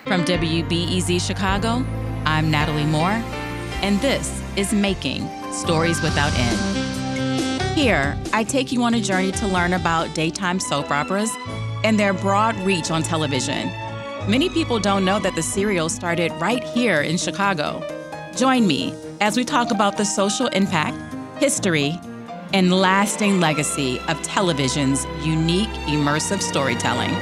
From WBEZ Chicago, I'm Natalie Moore, and this is Making Stories Without End. Here, I take you on a journey to learn about daytime soap operas and their broad reach on television. Many people don't know that the serial started right here in Chicago. Join me as we talk about the social impact, history, and lasting legacy of television's unique, immersive storytelling.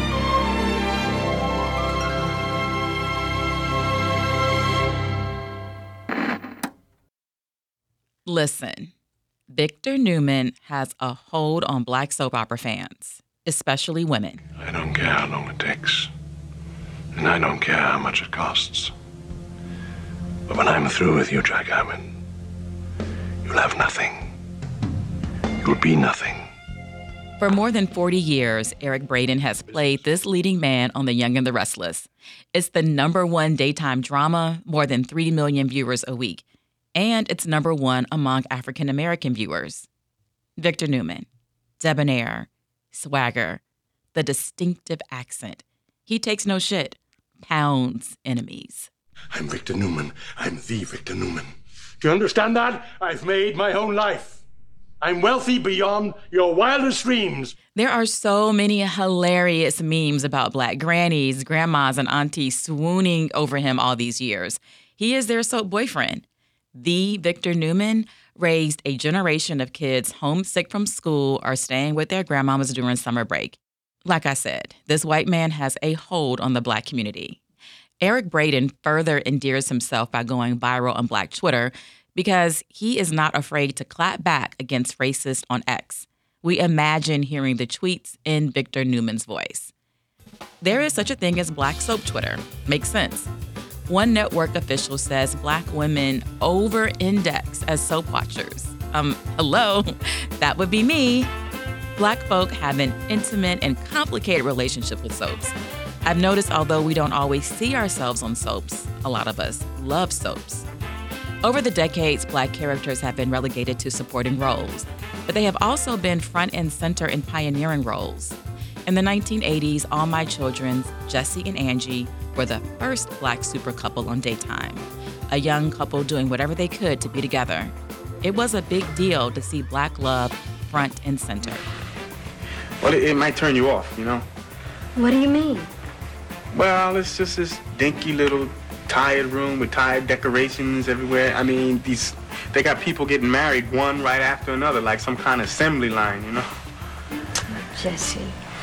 Listen, Victor Newman has a hold on Black soap opera fans, especially women. I don't care how long it takes, and I don't care how much it costs. But when I'm through with you, Jack Hammond, you'll have nothing. You'll be nothing. For more than 40 years, Eric Braeden has played this leading man on The Young and the Restless. It's the #1 daytime drama, more than 3 million viewers a week. And it's #1 among African-American viewers. Victor Newman, debonair, swagger, the distinctive accent. He takes no shit, pounds enemies. I'm Victor Newman. I'm the Victor Newman. Do you understand that? I've made my own life. I'm wealthy beyond your wildest dreams. There are so many hilarious memes about Black grannies, grandmas, and aunties swooning over him all these years. He is their soap boyfriend. The Victor Newman raised a generation of kids homesick from school or staying with their grandmamas during summer break. Like I said, this white man has a hold on the Black community. Eric Braeden further endears himself by going viral on Black Twitter because he is not afraid to clap back against racists on X. We imagine hearing the tweets in Victor Newman's voice. There is such a thing as Black soap Twitter. Makes sense. One network official says Black women over-index as soap watchers. Hello, that would be me. Black folk have an intimate and complicated relationship with soaps. I've noticed although we don't always see ourselves on soaps, a lot of us love soaps. Over the decades, Black characters have been relegated to supporting roles, but they have also been front and center in pioneering roles. In the 1980s, All My Children's Jesse and Angie were the first Black super couple on Daytime, a young couple doing whatever they could to be together. It was a big deal to see Black love front and center. Well, it might turn you off, you know? What do you mean? Well, it's just this dinky little tired room with tired decorations everywhere. I mean, they got people getting married one right after another, like some kind of assembly line, you know? Jesse,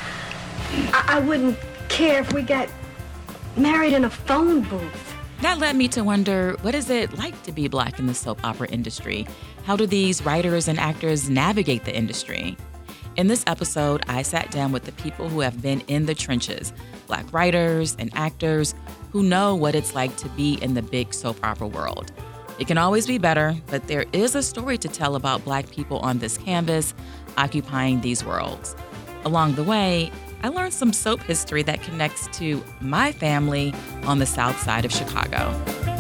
I wouldn't care if we got married in a phone booth. That led me to wonder, what is it like to be Black in the soap opera industry? How do these writers and actors navigate the industry? In this episode, I sat down with the people who have been in the trenches, Black writers and actors who know what it's like to be in the big soap opera world. It can always be better, but there is a story to tell about Black people on this canvas, occupying these worlds. Along the way, I learned some soap history that connects to my family on the south side of Chicago.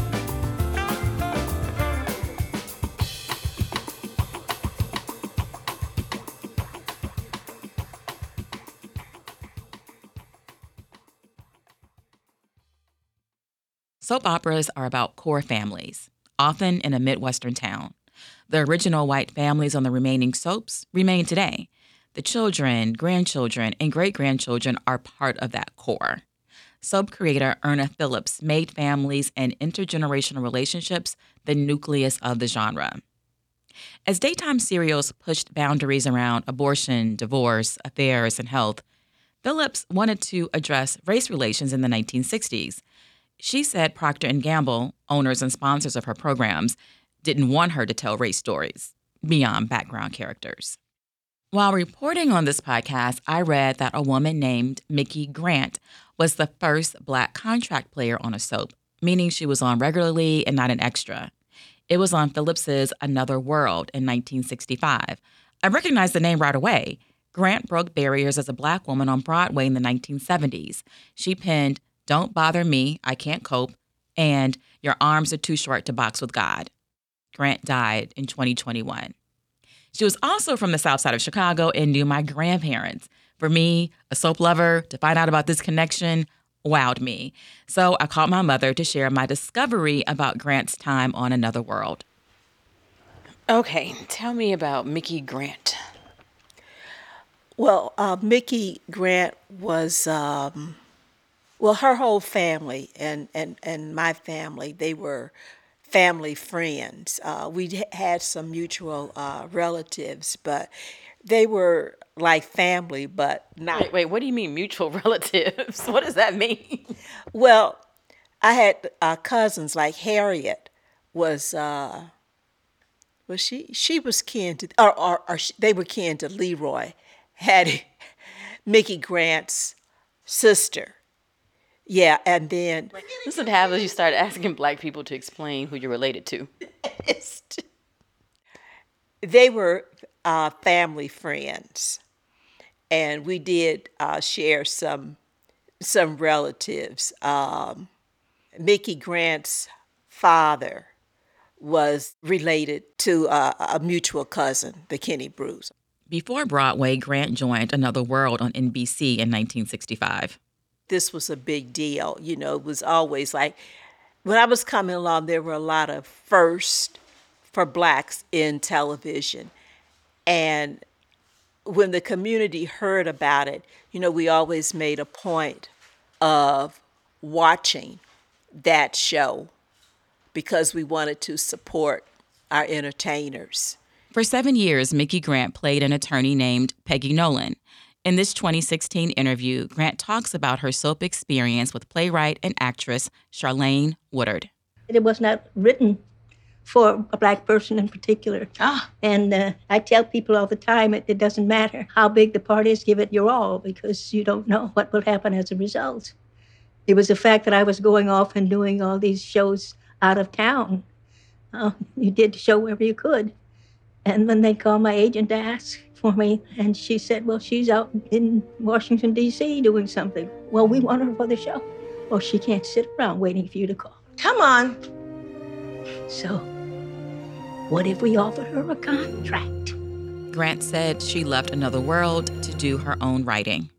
Soap operas are about core families, often in a Midwestern town. The original white families on the remaining soaps remain today. The children, grandchildren, and great-grandchildren are part of that core. Soap creator Erna Phillips made families and intergenerational relationships the nucleus of the genre. As daytime serials pushed boundaries around abortion, divorce, affairs, and health, Phillips wanted to address race relations in the 1960s. She said Procter & Gamble, owners and sponsors of her programs, didn't want her to tell race stories beyond background characters. While reporting on this podcast, I read that a woman named Mickey Grant was the first Black contract player on a soap, meaning she was on regularly and not an extra. It was on Phillips's Another World in 1965. I recognized the name right away. Grant broke barriers as a Black woman on Broadway in the 1970s. She penned Don't Bother Me, I Can't Cope, and Your Arms Are Too Short to Box with God. Grant died in 2021. She was also from the south side of Chicago and knew my grandparents. For me, a soap lover, to find out about this connection wowed me. So I called my mother to share my discovery about Grant's time on Another World. Okay, tell me about Mickey Grant. Well, Mickey Grant was, her whole family and my family, they were family friends. We had some mutual relatives, but they were like family, but not. Wait, what do you mean mutual relatives? What does that mean? Well, I had cousins like Harriet was she was kin to they were kin to Leroy, Hattie, Mickey Grant's sister. Yeah, and then This would happen as you start asking black people to explain who you're related to. they were family friends, and we did share some relatives. Mickey Grant's father was related to a mutual cousin, the Kenny Bruce. Before Broadway, Grant joined Another World on NBC in 1965. This was a big deal. You know, it was always like, when I was coming along, there were a lot of firsts for blacks in television. And when the community heard about it, you know, we always made a point of watching that show because we wanted to support our entertainers. For 7 years, Mickey Grant played an attorney named Peggy Nolan. In this 2016 interview, Grant talks about her soap experience with playwright and actress Charlene Woodard. It was not written for a black person in particular. And I tell people all the time, it doesn't matter how big the part is, give it your all, because you don't know what will happen as a result. It was the fact that I was going off and doing all these shows out of town. You did the show wherever you could. And when they called my agent to ask for me, and she said, well, she's out in Washington, D.C. doing something. Well, we want her for the show. Well, she can't sit around waiting for you to call. Come on. So, what if we offered her a contract? Grant said she left Another World to do her own writing.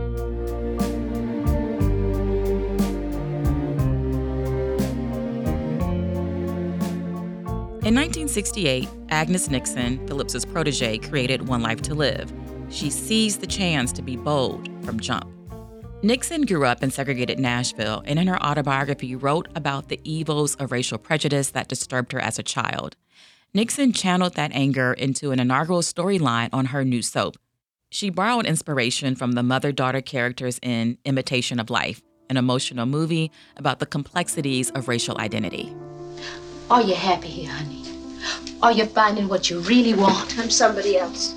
In 1968, Agnes Nixon, Phillips's protege, created One Life to Live. She seized the chance to be bold from jump. Nixon grew up in segregated Nashville and in her autobiography wrote about the evils of racial prejudice that disturbed her as a child. Nixon channeled that anger into an inaugural storyline on her new soap. She borrowed inspiration from the mother-daughter characters in Imitation of Life, an emotional movie about the complexities of racial identity. Are you happy here, honey? Are you finding what you really want? I'm somebody else.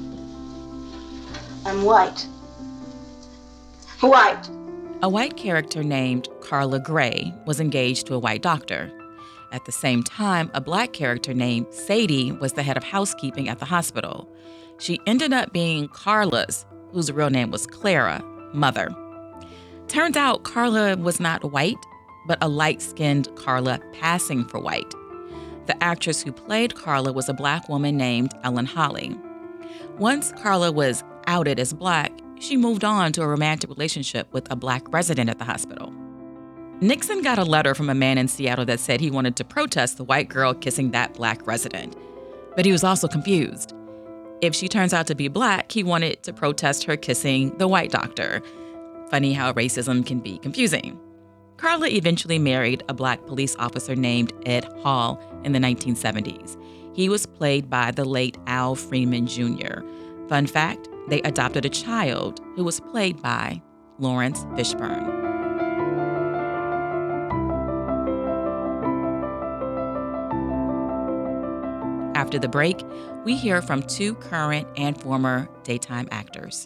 I'm white. White. A white character named Carla Gray was engaged to a white doctor. At the same time, a black character named Sadie was the head of housekeeping at the hospital. She ended up being Carla's, whose real name was Clara, mother. Turns out Carla was not white, but a light-skinned Carla passing for white. The actress who played Carla was a black woman named Ellen Holly. Once Carla was outed as black, she moved on to a romantic relationship with a black resident at the hospital. Nixon got a letter from a man in Seattle that said he wanted to protest the white girl kissing that black resident. But he was also confused. If she turns out to be black, he wanted to protest her kissing the white doctor. Funny how racism can be confusing. Carla eventually married a black police officer named Ed Hall in the 1970s. He was played by the late Al Freeman Jr. Fun fact, they adopted a child who was played by Lawrence Fishburne. After the break, we hear from two current and former daytime actors.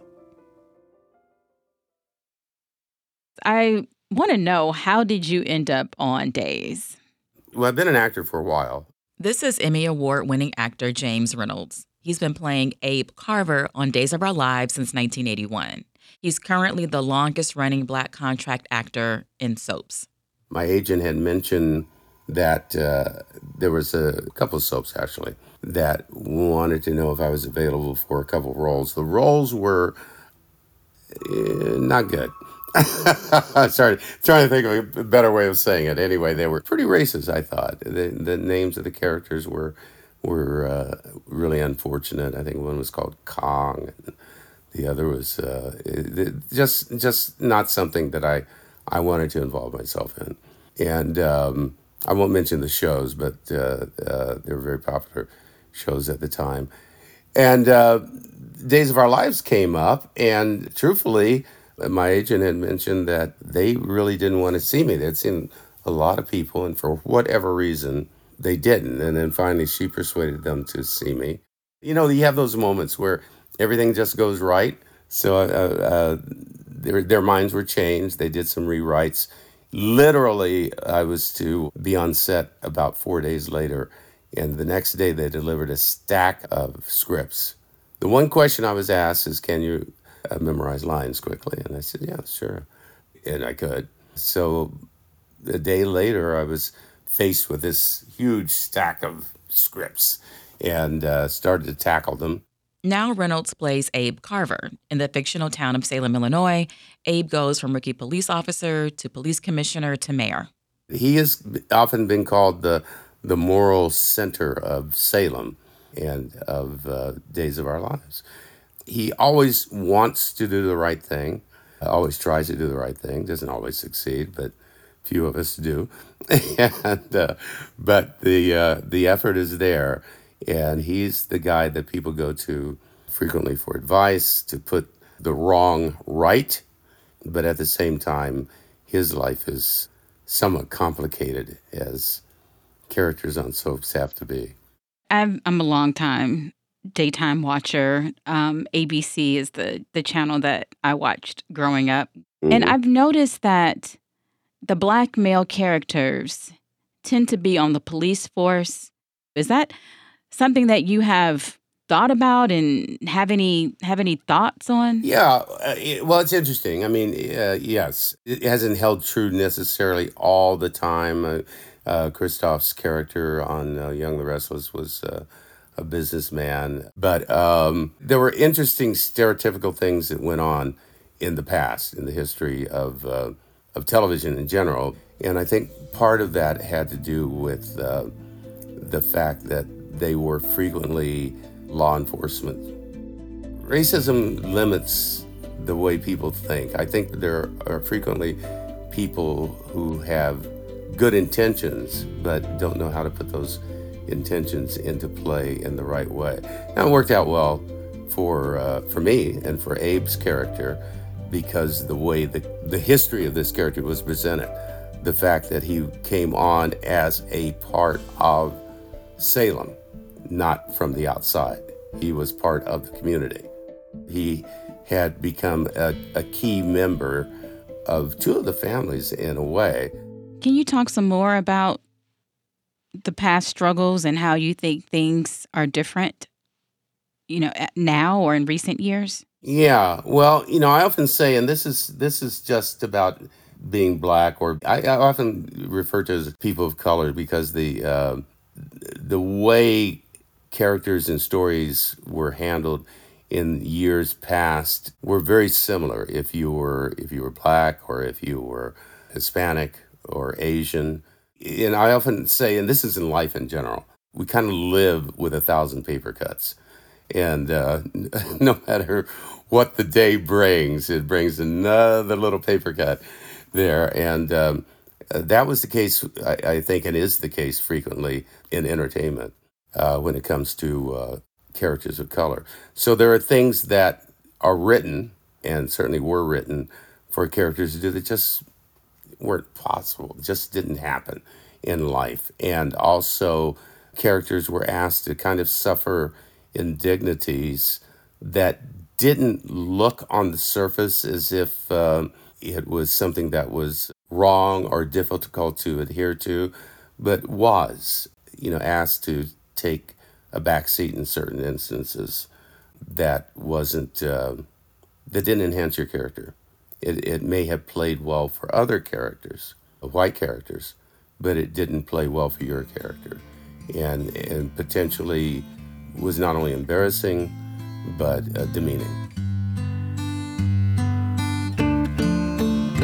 I want to know, how did you end up on Days? Well, I've been an actor for a while. This is Emmy Award-winning actor James Reynolds. He's been playing Abe Carver on Days of Our Lives since 1981. He's currently the longest-running black contract actor in soaps. My agent had mentioned that there was a couple of soaps, actually, that wanted to know if I was available for a couple of roles. The roles were not good. Sorry, trying to think of a better way of saying it. Anyway, they were pretty racist, I thought. The names of the characters were really unfortunate. I think one was called Kong, and the other was just not something that I wanted to involve myself in. And I won't mention the shows, but they were very popular shows at the time. And Days of Our Lives came up, and truthfully, my agent had mentioned that they really didn't want to see me. They'd seen a lot of people, and for whatever reason, they didn't. And then finally, she persuaded them to see me. You know, you have those moments where everything just goes right. So their minds were changed. They did some rewrites. Literally, I was to be on set about 4 days later, and the next day they delivered a stack of scripts. The one question I was asked is, can you memorize lines quickly? And I said, yeah, sure. And I could. So a day later, I was faced with this huge stack of scripts and started to tackle them. Now Reynolds plays Abe Carver. In the fictional town of Salem, Illinois, Abe goes from rookie police officer to police commissioner to mayor. He has often been called the moral center of Salem and of Days of Our Lives. He always wants to do the right thing, always tries to do the right thing, doesn't always succeed, but few of us do. But the effort is there, and he's the guy that people go to frequently for advice, to put the wrong right, but at the same time, his life is somewhat complicated, as characters on soaps have to be. I'm a long time daytime watcher. ABC is the channel that I watched growing up. Mm-hmm. And I've noticed that the Black male characters tend to be on the police force. Is that something that you have thought about and have any thoughts on? Yeah, well, it's interesting. I mean, yes, it hasn't held true necessarily all the time. Christoph's character on Young the Restless was a businessman. But there were interesting stereotypical things that went on in the past, in the history of television in general. And I think part of that had to do with the fact that they were frequently law enforcement. Racism limits the way people think. I think there are frequently people who have good intentions, but don't know how to put those intentions into play in the right way. Now, it worked out well for me and for Abe's character, because the way the history of this character was presented, the fact that he came on as a part of Salem, not from the outside. He was part of the community. He had become a key member of two of the families in a way. Can you talk some more about the past struggles and how you think things are different, now or in recent years? Yeah, well, I often say, and this is just about being Black, or I often refer to as people of color, because the way characters and stories were handled in years past were very similar. If you were Black, or if you were Hispanic or Asian. And I often say, and this is in life in general, we kind of live with 1,000 paper cuts. And no matter what the day brings, it brings another little paper cut there. And that was the case, I think, and is the case frequently in entertainment when it comes to characters of color. So there are things that are written, and certainly were written, for characters to do that just weren't possible, just didn't happen in life. And also characters were asked to kind of suffer indignities that didn't look on the surface as if it was something that was wrong or difficult to adhere to, but was, asked to take a back seat in certain instances that wasn't, that didn't enhance your character. It may have played well for other characters, white characters, but it didn't play well for your character. And potentially was not only embarrassing, but demeaning.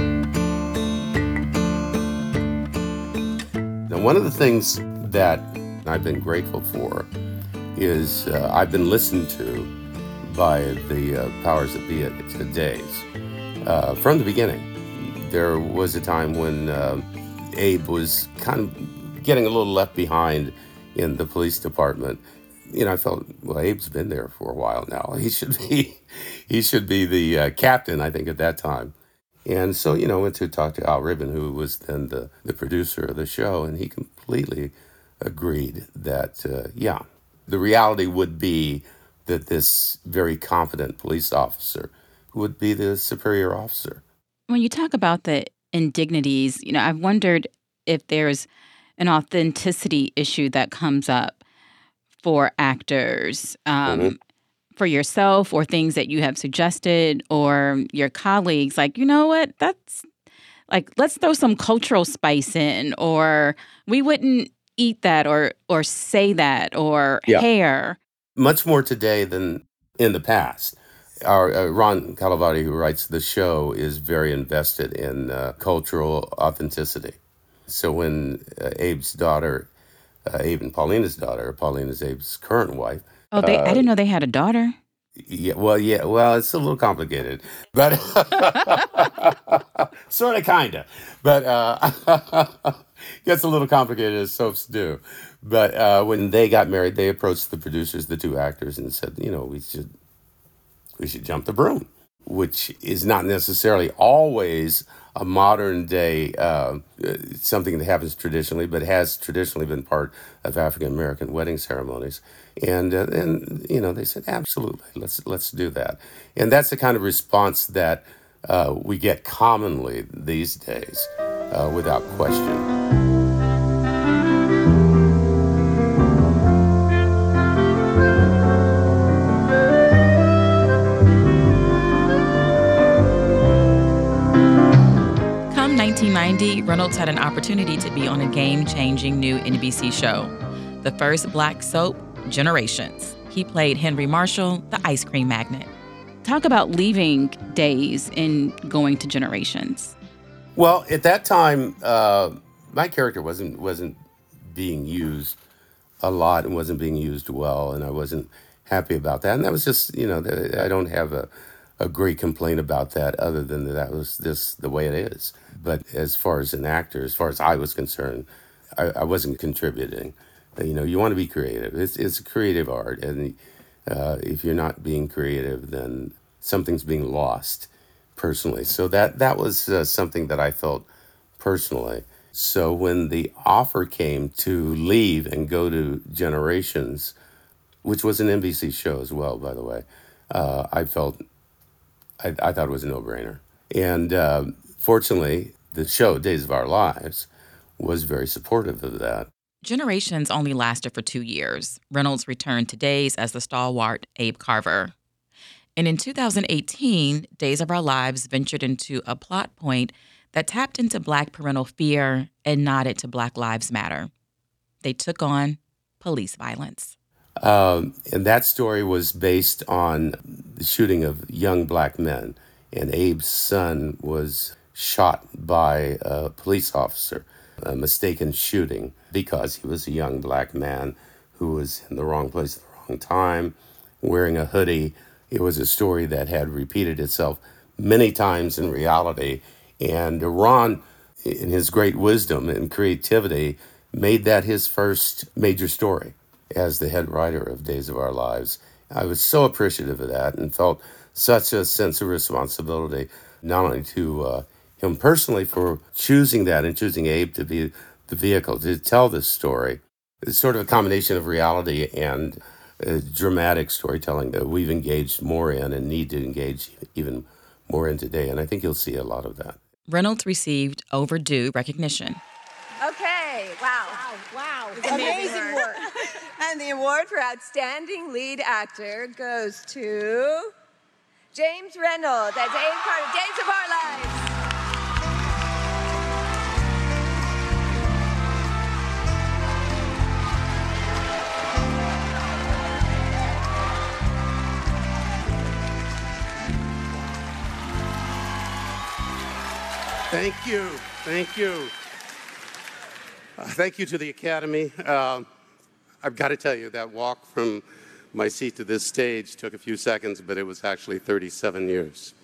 one of the things that I've been grateful for is I've been listened to by the powers that be at Days. From the beginning, there was a time when Abe was kind of getting a little left behind in the police department. I felt, well, Abe's been there for a while now. He should be the captain, I think, at that time. And so, I went to talk to Al Ribbon, who was then the producer of the show, and he completely agreed that, the reality would be that this very confident police officer would be the superior officer. When you talk about the indignities, I've wondered if there's an authenticity issue that comes up for actors, for yourself, or things that you have suggested, or your colleagues, like, you know what, that's like, let's throw some cultural spice in, or we wouldn't eat that, or say that, or hair. Much more today than in the past. Our Ron Calavati, who writes the show, is very invested in cultural authenticity. So when Abe's daughter, Abe and Paulina's daughter, Paulina's Abe's current wife. Oh, I didn't know they had a daughter. Well, it's a little complicated, but sort of, kind of. But gets a little complicated, as soaps do. But when they got married, they approached the producers, the two actors, and said, we should jump the broom, which is not necessarily always a modern day something that happens traditionally, but has traditionally been part of African American wedding ceremonies. And they said, absolutely, let's do that. And that's the kind of response that we get commonly these days, without question. Come 1990, Reynolds had an opportunity to be on a game-changing new NBC show, the first black soap, Generations. He played Henry Marshall, the ice cream magnate. Talk about leaving Days and going to Generations. Well, at that time, my character wasn't being used a lot and wasn't being used well, and I wasn't happy about that. And that was just, I don't have a great complaint about that, other than that was just the way it is. But as far as an actor, as far as I was concerned, I wasn't contributing. You want to be creative. It's a creative art, and if you're not being creative, then something's being lost personally. So that was something that I felt personally. So when the offer came to leave and go to Generations, which was an NBC show as well, by the way, I thought it was a no-brainer. And fortunately, the show, Days of Our Lives, was very supportive of that. Generations only lasted for 2 years. Reynolds returned to Days as the stalwart Abe Carver. And in 2018, Days of Our Lives ventured into a plot point that tapped into Black parental fear and nodded to Black Lives Matter. They took on police violence. And that story was based on the shooting of young Black men. And Abe's son was shot by a police officer, a mistaken shooting, because he was a young Black man who was in the wrong place at the wrong time, wearing a hoodie. It was a story that had repeated itself many times in reality. And Ron, in his great wisdom and creativity, made that his first major story as the head writer of Days of Our Lives. I was so appreciative of that and felt such a sense of responsibility, not only to him personally for choosing that and choosing Abe to be the vehicle to tell this story. It's sort of a combination of reality and dramatic storytelling that we've engaged more in and need to engage even more in today. And I think you'll see a lot of that. Reynolds received overdue recognition. Okay, wow. Amazing work. And the award for Outstanding Lead Actor goes to James Reynolds as Abe Carter, Days of Our Lives. Thank you. Thank you to the Academy. I've got to tell you, that walk from my seat to this stage took a few seconds, but it was actually 37 years.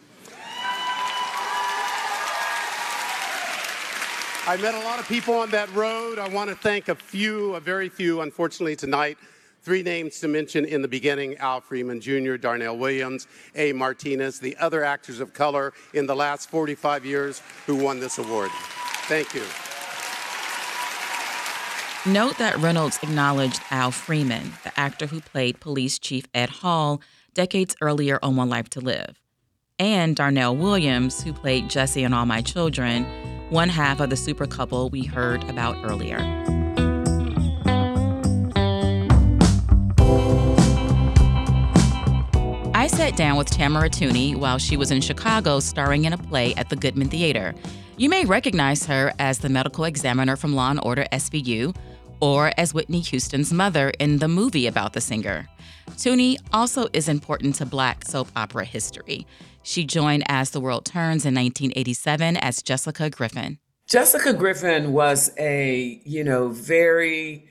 I met a lot of people on that road. I want to thank a very few, unfortunately tonight. 3 names to mention in the beginning: Al Freeman Jr., Darnell Williams, A. Martinez, the other actors of color in the last 45 years who won this award. Thank you. Note that Reynolds acknowledged Al Freeman, the actor who played Police Chief Ed Hall decades earlier on One Life to Live, and Darnell Williams, who played Jesse in All My Children, one half of the super couple we heard about earlier. I sat down with Tamara Tunie while she was in Chicago starring in a play at the Goodman Theater. You may recognize her as the medical examiner from Law & Order SVU, or as Whitney Houston's mother in the movie about the singer. Tunie also is important to Black soap opera history. She joined As the World Turns in 1987 as Jessica Griffin. Jessica Griffin was a, very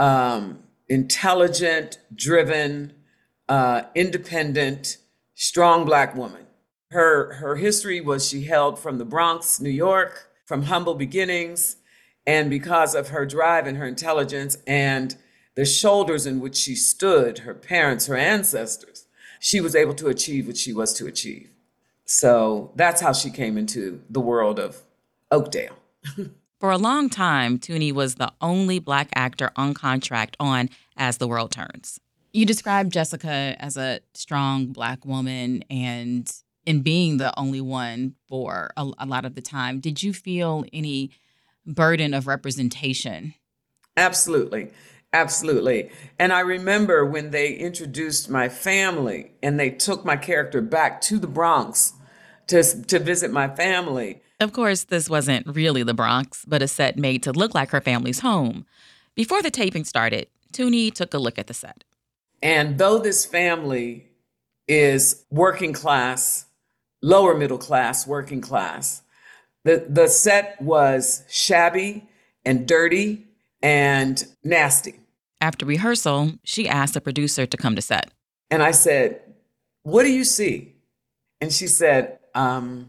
intelligent, driven, independent, strong Black woman. Her history was she hailed from the Bronx, New York, from humble beginnings, and because of her drive and her intelligence and the shoulders in which she stood, her parents, her ancestors, she was able to achieve what she was to achieve. So that's how she came into the world of Oakdale. For a long time, Tunie was the only Black actor on contract on As the World Turns. You described Jessica as a strong Black woman and in being the only one for a lot of the time. Did you feel any burden of representation? Absolutely. Absolutely. And I remember when they introduced my family and they took my character back to the Bronx to visit my family. Of course, this wasn't really the Bronx, but a set made to look like her family's home. Before the taping started, Tunie took a look at the set. And though this family is working class, lower middle class, working class, the set was shabby and dirty and nasty. After rehearsal, she asked the producer to come to set. And I said, "What do you see?" And she said, I'm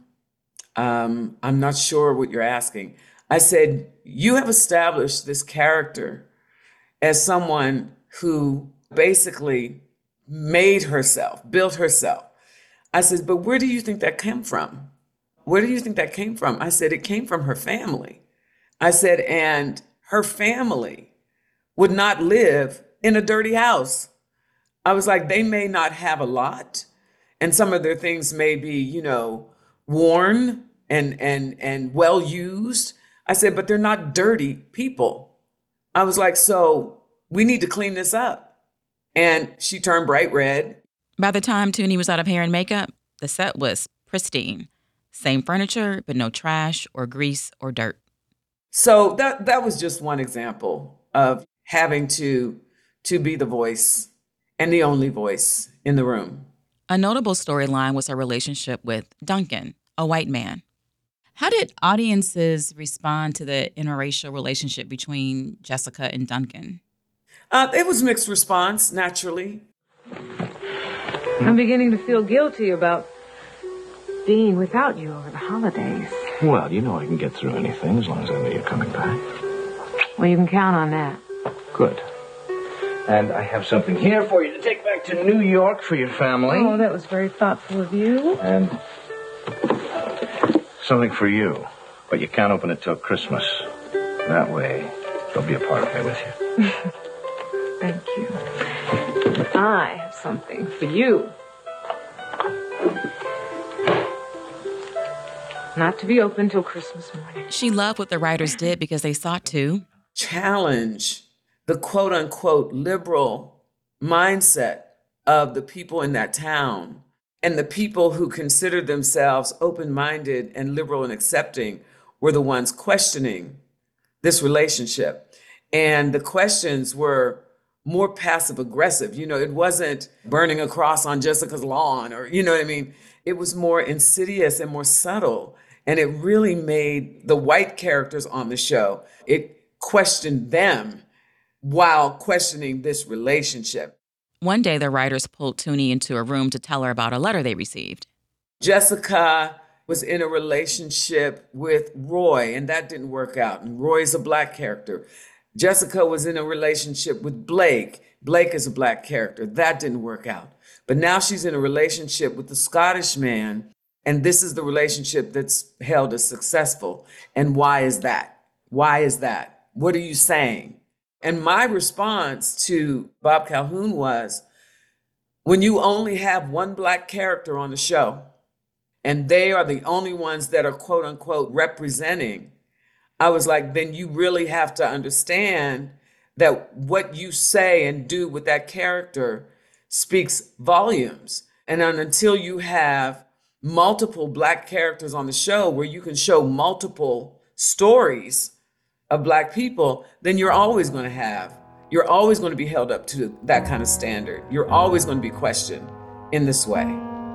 not sure what you're asking. I said, "You have established this character as someone who basically made herself, built herself." I said, "But where do you think that came from? Where do you think that came from?" I said, "It came from her family." I said, "And her family would not live in a dirty house." I was like, they may not have a lot, and some of their things may be, worn and well used. I said, but they're not dirty people. I was like, so we need to clean this up. And she turned bright red. By the time Tunie was out of hair and makeup, the set was pristine. Same furniture, but no trash or grease or dirt. So that was just one example of having to be the voice and the only voice in the room. A notable storyline was her relationship with Duncan, a white man. How did audiences respond to the interracial relationship between Jessica and Duncan? It was mixed response, naturally. I'm beginning to feel guilty about being without you over the holidays. Well, I can get through anything as long as I know you're coming back. Well, you can count on that. Good. And I have something here for you to take back to New York for your family. Oh, that was very thoughtful of you. And something for you. But you can't open it till Christmas. That way, there'll be a part of me with you. Thank you. I have something for you. Not to be open till Christmas morning. She loved what the writers did because they sought to challenge the quote unquote liberal mindset of the people in that town. And the people who considered themselves open-minded and liberal and accepting were the ones questioning this relationship. And the questions were more passive aggressive. It wasn't burning a cross on Jessica's lawn or, It was more insidious and more subtle. And it really made the white characters on the show, it question them while questioning this relationship. One day, the writers pulled Toonie into a room to tell her about a letter they received. Jessica was in a relationship with Roy, and that didn't work out. And Roy is a Black character. Jessica was in a relationship with Blake. Blake is a Black character. That didn't work out. But now she's in a relationship with the Scottish man, and this is the relationship that's held as successful. And why is that? Why is that? What are you saying? And my response to Bob Calhoun was, when you only have one Black character on the show, and they are the only ones that are quote unquote representing, I was like, then you really have to understand that what you say and do with that character speaks volumes. And until you have multiple Black characters on the show where you can show multiple stories of Black people, then you're always going to be held up to that kind of standard. You're always going to be questioned in this way.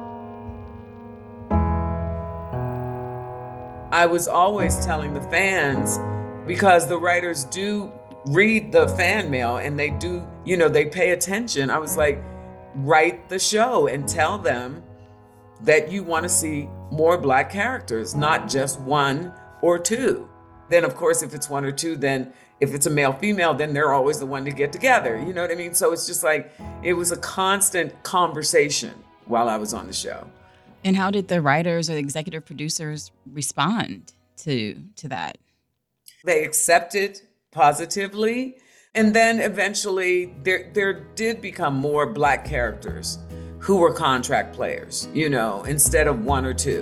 I was always telling the fans, because the writers do read the fan mail and they do, they pay attention. I was like, write the show and tell them that you want to see more Black characters, not just one or two. Then, of course, if it's one or two, then if it's a male, female, then they're always the one to get together. You know what I mean? So it's just like, it was a constant conversation while I was on the show. And how did the writers or the executive producers respond to that? They accepted positively. And then eventually there did become more Black characters who were contract players, instead of one or two.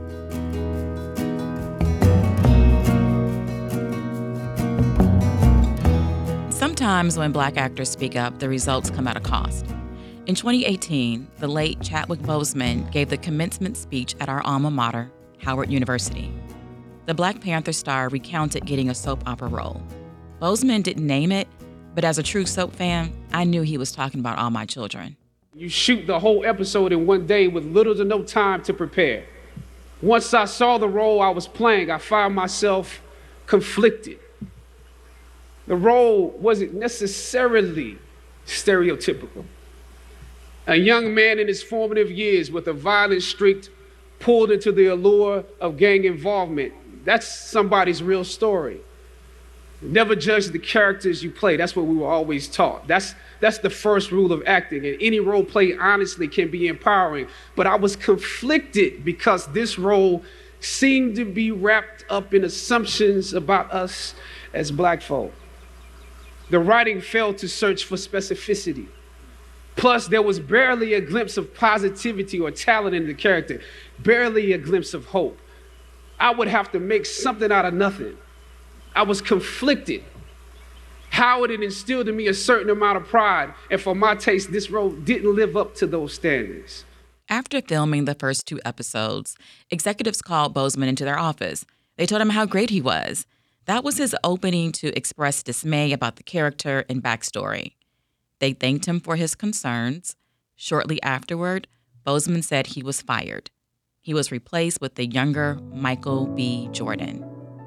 Sometimes when Black actors speak up, the results come at a cost. In 2018, the late Chadwick Boseman gave the commencement speech at our alma mater, Howard University. The Black Panther star recounted getting a soap opera role. Boseman didn't name it, but as a true soap fan, I knew he was talking about All My Children. You shoot the whole episode in one day with little to no time to prepare. Once I saw the role I was playing, I found myself conflicted. The role wasn't necessarily stereotypical. A young man in his formative years with a violent streak pulled into the allure of gang involvement. That's somebody's real story. Never judge the characters you play. That's what we were always taught. That's the first rule of acting. And any role played honestly can be empowering. But I was conflicted because this role seemed to be wrapped up in assumptions about us as Black folk. The writing failed to search for specificity. Plus, there was barely a glimpse of positivity or talent in the character, barely a glimpse of hope. I would have to make something out of nothing. I was conflicted. Howard had instilled in me a certain amount of pride, and for my taste, this role didn't live up to those standards. After filming the first 2 episodes, executives called Boseman into their office. They told him how great he was. That was his opening to express dismay about the character and backstory. They thanked him for his concerns. Shortly afterward, Boseman said he was fired. He was replaced with the younger Michael B. Jordan.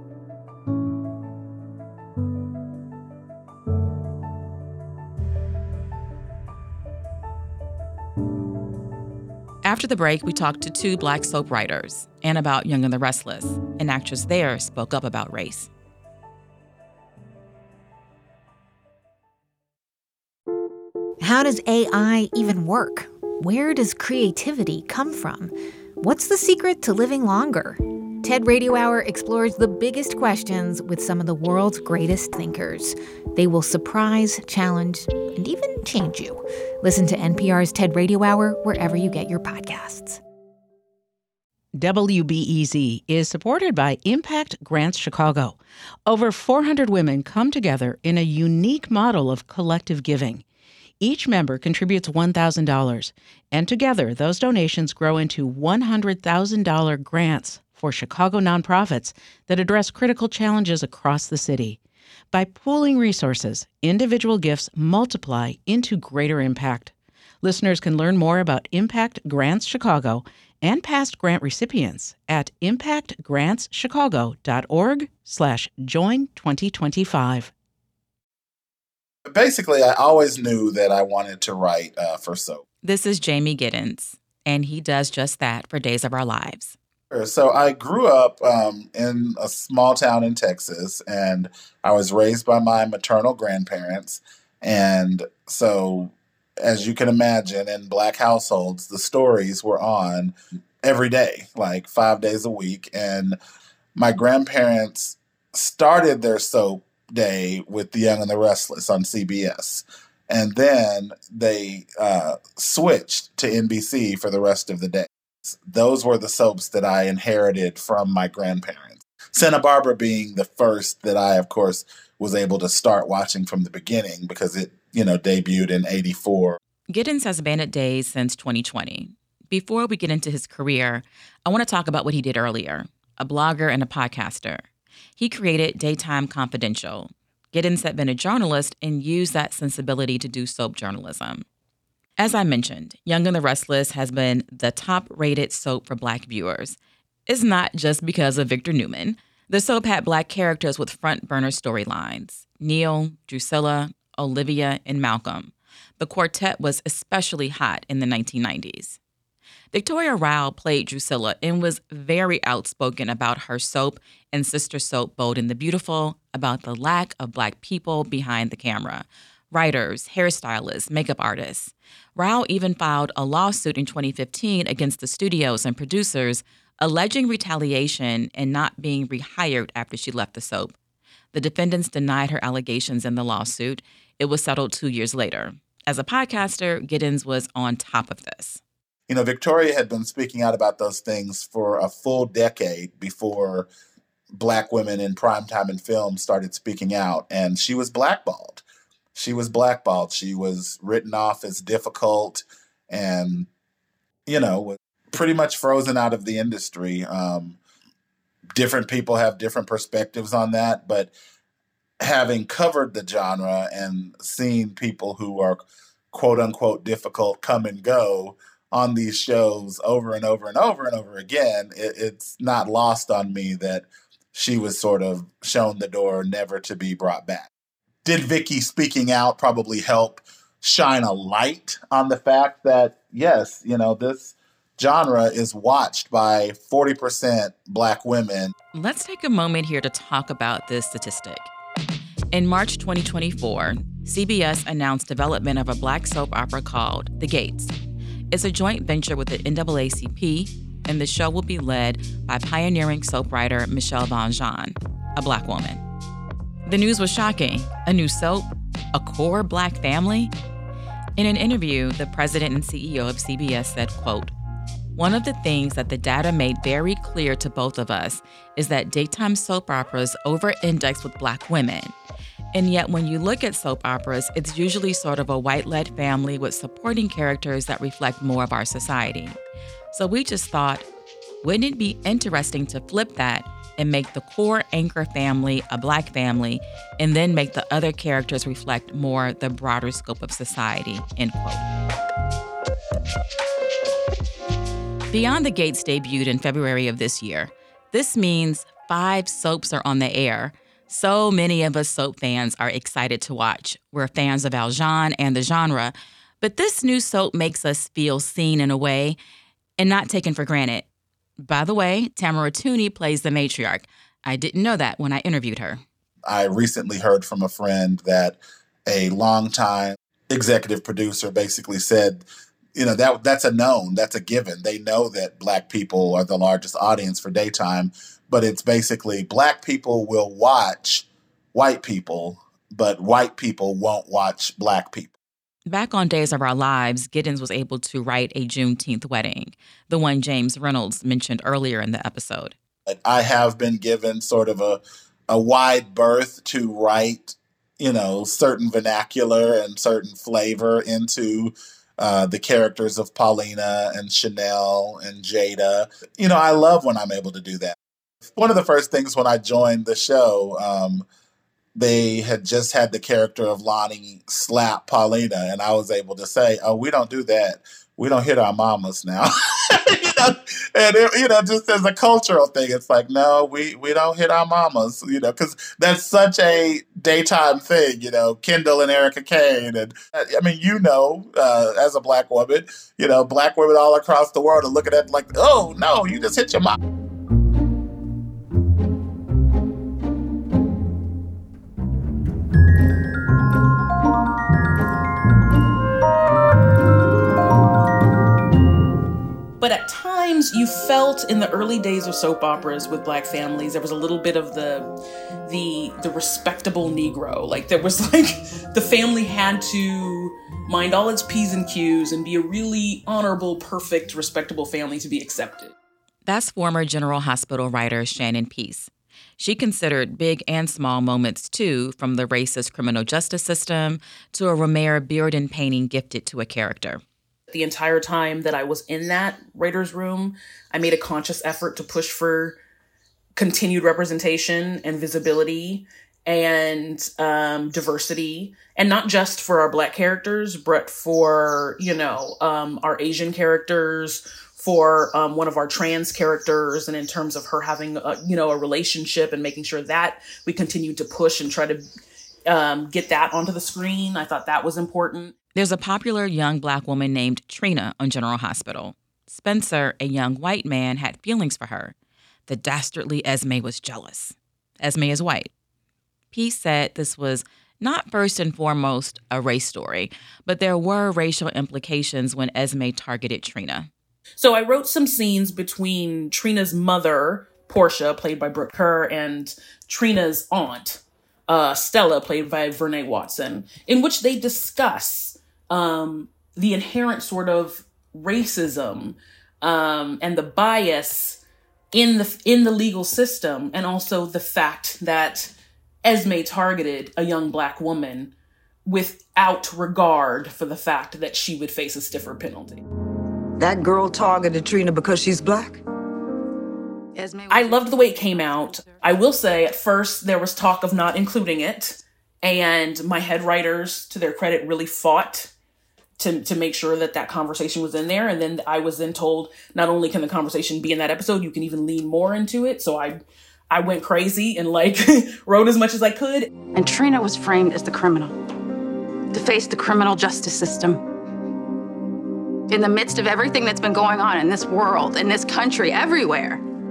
After the break, we talked to 2 Black soap writers and about Young and the Restless. An actress there spoke up about race. How does AI even work? Where does creativity come from? What's the secret to living longer? TED Radio Hour explores the biggest questions with some of the world's greatest thinkers. They will surprise, challenge, and even change you. Listen to NPR's TED Radio Hour wherever you get your podcasts. WBEZ is supported by Impact Grants Chicago. Over 400 women come together in a unique model of collective giving. Each member contributes $1,000, and together those donations grow into $100,000 grants for Chicago nonprofits that address critical challenges across the city. By pooling resources, individual gifts multiply into greater impact. Listeners can learn more about Impact Grants Chicago and past grant recipients at impactgrantschicago.org/join2025. Basically, I always knew that I wanted to write for soap. This is Jamie Giddens, and he does just that for Days of Our Lives. So I grew up in a small town in Texas, and I was raised by my maternal grandparents. And so, as you can imagine, in Black households, the stories were on every day, like 5 days a week. And my grandparents started their soap day with The Young and the Restless on CBS. And then they switched to NBC for the rest of the day. Those were the soaps that I inherited from my grandparents. Santa Barbara being the first that I, of course, was able to start watching from the beginning because it, debuted in '84. Giddens has been at Days since 2020. Before we get into his career, I want to talk about what he did earlier, a blogger and a podcaster. He created Daytime Confidential. Giddens had been a journalist and used that sensibility to do soap journalism. As I mentioned, Young and the Restless has been the top-rated soap for Black viewers. It's not just because of Victor Newman. The soap had Black characters with front-burner storylines: Neil, Drusilla, Olivia, and Malcolm. The quartet was especially hot in the 1990s. Victoria Rao played Drusilla and was very outspoken about her soap and sister soap Bold and the Beautiful, about the lack of Black people behind the camera: writers, hairstylists, makeup artists. Rao even filed a lawsuit in 2015 against the studios and producers, alleging retaliation and not being rehired after she left the soap. The defendants denied her allegations in the lawsuit. It was settled 2 years later. As a podcaster, Giddens was on top of this. Victoria had been speaking out about those things for a full decade before Black women in primetime and film started speaking out, and she was blackballed. She was written off as difficult and, was pretty much frozen out of the industry. Different people have different perspectives on that, but having covered the genre and seen people who are quote unquote difficult come and go on these shows over and over and over and over again, it's not lost on me that she was sort of shown the door, never to be brought back. Did Vicky speaking out probably help shine a light on the fact that, yes, this genre is watched by 40% Black women? Let's take a moment here to talk about this statistic. In March 2024, CBS announced development of a Black soap opera called The Gates. It's a joint venture with the NAACP, and the show will be led by pioneering soap writer Michelle Von Jean, a Black woman. The news was shocking. A new soap? A core Black family? In an interview, the president and CEO of CBS said, quote, "One of the things that the data made very clear to both of us is that daytime soap operas over-index with Black women. And yet when you look at soap operas, it's usually sort of a white-led family with supporting characters that reflect more of our society. So we just thought, wouldn't it be interesting to flip that and make the core anchor family a Black family, and then make the other characters reflect more the broader scope of society," end quote. Beyond the Gates debuted in February of this year. This means 5 soaps are on the air. So many of us soap fans are excited to watch. We're fans of Al Jean and the genre, but this new soap makes us feel seen in a way and not taken for granted. By the way, Tamara Tunie plays the matriarch. I didn't know that when I interviewed her. I recently heard from a friend that a longtime executive producer basically said, that's a known, that's a given. They know that Black people are the largest audience for daytime, but it's basically Black people will watch white people, but white people won't watch Black people. Back on Days of Our Lives, Giddens was able to write A Juneteenth Wedding, the one James Reynolds mentioned earlier in the episode. I have been given sort of a wide berth to write, certain vernacular and certain flavor into the characters of Paulina and Chanel and Jada. I love when I'm able to do that. One of the first things when I joined the show, they had just had the character of Lonnie slap Paulina, and I was able to say, "Oh, we don't do that. We don't hit our mamas now." just as a cultural thing, it's like, no, we don't hit our mamas, because that's such a daytime thing, Kendall and Erica Kane. And I mean, as a Black woman, Black women all across the world are looking at like, oh, no, you just hit your mom. But at times you felt in the early days of soap operas with Black families, there was a little bit of the respectable Negro. Like there was the family had to mind all its P's and Q's and be a really honorable, perfect, respectable family to be accepted. That's former General Hospital writer Shannon Peace. She considered big and small moments, too, from the racist criminal justice system to a Romare Bearden painting gifted to a character. The entire time that I was in that writer's room, I made a conscious effort to push for continued representation and visibility and diversity, and not just for our Black characters, but for, our Asian characters, for one of our trans characters, and in terms of her having a relationship and making sure that we continued to push and try to get that onto the screen. I thought that was important. There's a popular young Black woman named Trina on General Hospital. Spencer, a young white man, had feelings for her. The dastardly Esme was jealous. Esme is white. Peace said this was not first and foremost a race story, but there were racial implications when Esme targeted Trina. So I wrote some scenes between Trina's mother, Portia, played by Brooke Kerr, and Trina's aunt, Stella, played by Vernee Watson, in which they discuss the inherent sort of racism and the bias in the legal system, and also the fact that Esme targeted a young Black woman without regard for the fact that she would face a stiffer penalty. That girl targeted Trina because she's Black? I loved the way it came out. I will say, at first, there was talk of not including it, and my head writers, to their credit, really fought to make sure that conversation was in there. And then I was then told, not only can the conversation be in that episode, you can even lean more into it. So I went crazy and wrote as much as I could. And Trina was framed as the criminal, to face the criminal justice system. In the midst of everything that's been going on in this world, in this country, everywhere,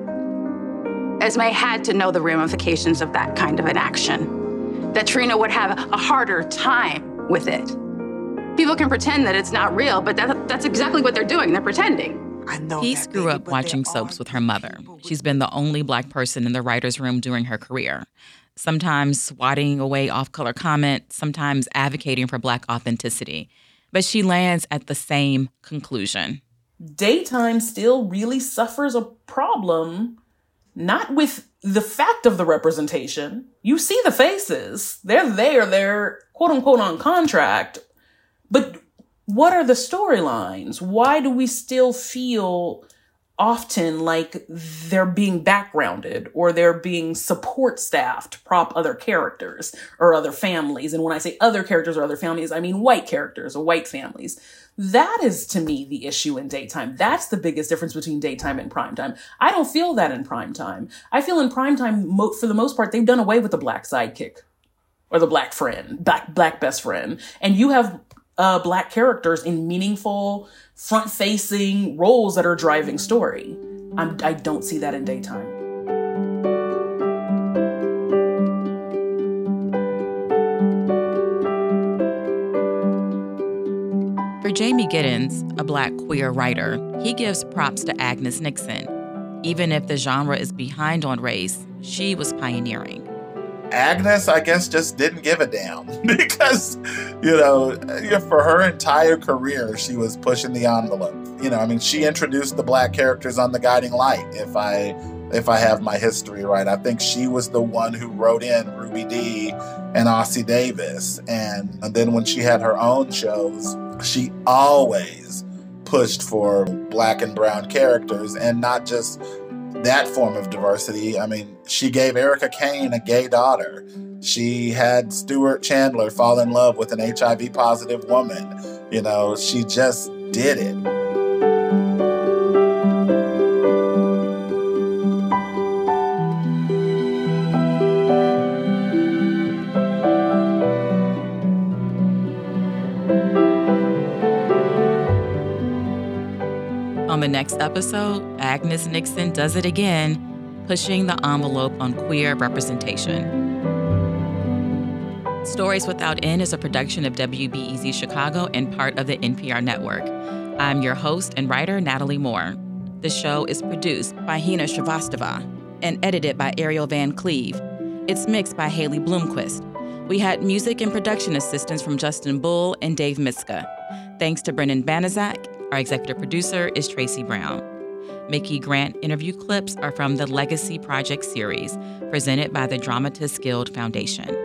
Esme had to know the ramifications of that kind of an action, that Trina would have a harder time with it. People can pretend that it's not real, but that's exactly what they're doing. They're pretending. Peace grew up watching soaps with her mother. She's been the only Black person in the writer's room during her career, sometimes swatting away off-color comments, sometimes advocating for Black authenticity. But she lands at the same conclusion. Daytime still really suffers a problem, not with the fact of the representation. You see the faces. They're there. They're quote-unquote on contract. But what are the storylines? Why do we still feel often like they're being backgrounded or they're being support staff to prop other characters or other families? And when I say other characters or other families, I mean white characters or white families. That is, to me, the issue in daytime. That's the biggest difference between daytime and primetime. I don't feel that in primetime. I feel in primetime, for the most part, they've done away with the Black sidekick or the Black friend, Black best friend. And you have Black characters in meaningful, front-facing roles that are driving story. I don't see that in daytime. For Jamie Giddens, a Black queer writer, he gives props to Agnes Nixon. Even if the genre is behind on race, she was pioneering. Agnes, I guess, just didn't give a damn because, for her entire career, she was pushing the envelope. She introduced the Black characters on The Guiding Light, if I have my history right. I think she was the one who wrote in Ruby Dee and Ossie Davis. And then when she had her own shows, she always pushed for Black and brown characters, and not just that form of diversity. She gave Erica Kane a gay daughter. She had Stuart Chandler fall in love with an HIV positive woman. She just did it. next episode, Agnes Nixon does it again, pushing the envelope on queer representation. Stories Without End is a production of WBEZ Chicago and part of the NPR network. I'm your host and writer, Natalie Moore. The show is produced by Hina Shrivastava and edited by Ariel Van Cleve. It's mixed by Haley Bloomquist. We had music and production assistance from Justin Bull and Dave Mitzka. Thanks to Brendan Banaszak. Our executive producer is Tracy Brown. Mickey Grant interview clips are from the Legacy Project series, presented by the Dramatists Guild Foundation.